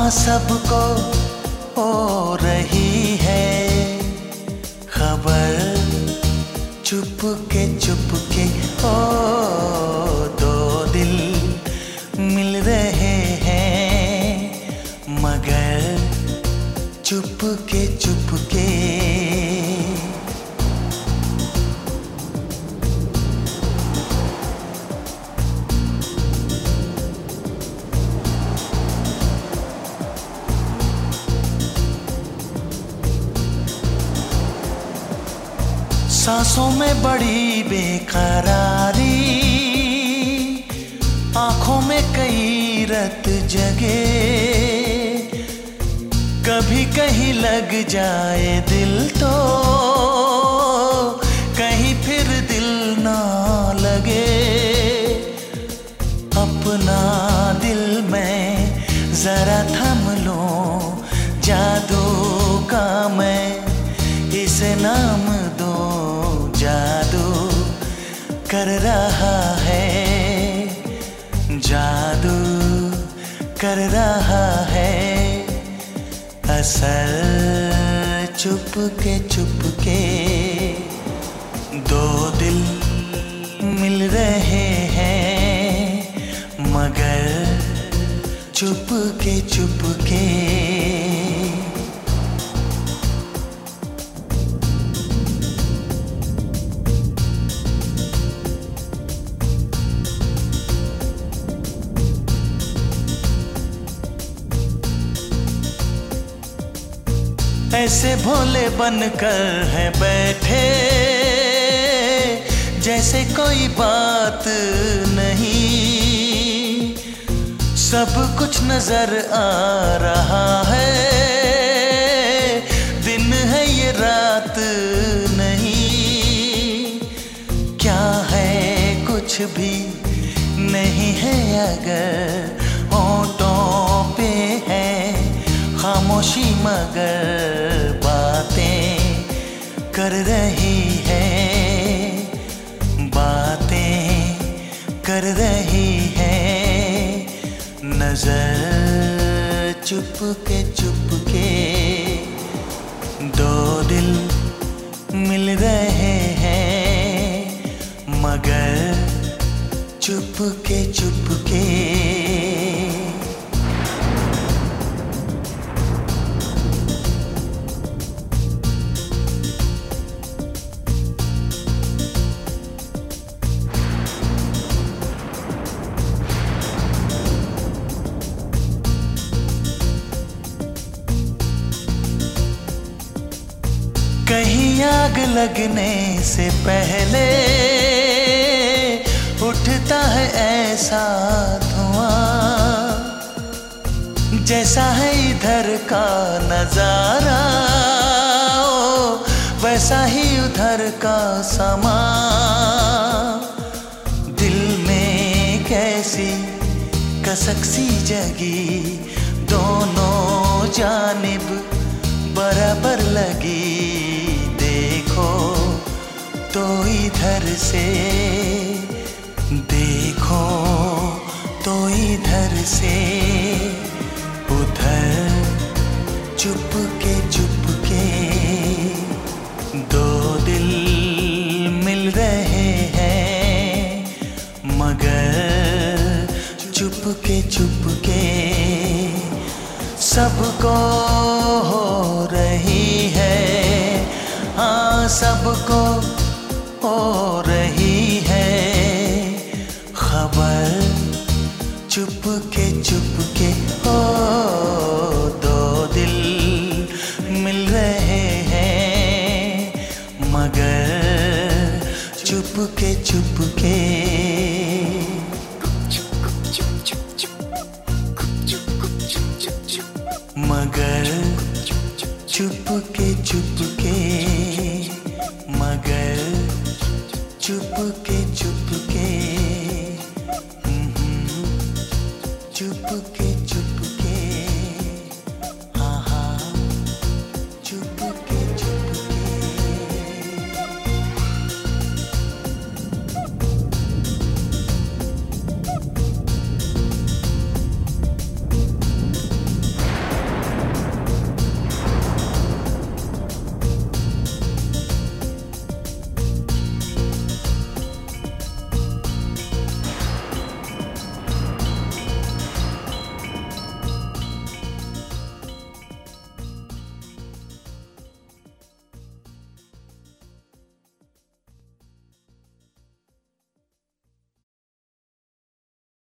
सबको हो रही है खबर, चुपके चुपके ओ दो दिल मिल रहे हैं मगर चुपके चुपके। सांसों में बड़ी बेकरारी, आंखों में कई रत जगे, कभी कहीं लग जाए दिल तो कहीं फिर दिल ना लगे। अपना दिल में जरा थम लो, जादू का मैं इसे नाम दो, जादू कर रहा है, जादू कर रहा है असर चुपके चुपके। दो दिल मिल रहे हैं मगर चुपके चुपके। ऐसे भोले बनकर है बैठे जैसे कोई बात नहीं, सब कुछ नजर आ रहा है, दिन है ये रात नहीं। क्या है कुछ भी नहीं है अगर होठों पे है खामोशी मगर बातें कर रही है, बातें कर रही है नजर चुपके चुपके। दो दिल मिल रहे हैं मगर चुपके चुपके। कहीं आग लगने से पहले उठता है ऐसा धुआं, जैसा है इधर का नजारा वैसा ही उधर का समा। दिल में कैसी कसक सी जगी, दोनों जानिब बराबर लगी। देखो तो इधर से, देखो तो इधर से, उधर चुपके चुपके। दो दिल मिल रहे हैं मगर चुपके चुपके। सबको हो रही है, हाँ सबको हो रही है खबर, चुपके चुपके। ओ दो दिल मिल रहे हैं मगर चुपके चुपके। मगर चुपके चुपके, मगर चुपके चुपके।